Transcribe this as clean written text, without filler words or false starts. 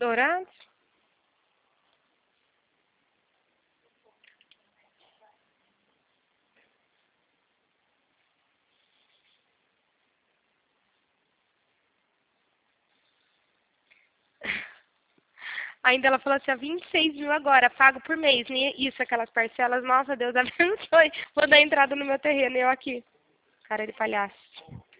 Dourados? Ainda ela falou assim, ó, 26 mil agora, pago por mês, né? Isso, aquelas parcelas, nossa, Deus abençoe. Vou dar entrada no meu terreno, eu aqui. Cara de palhaço.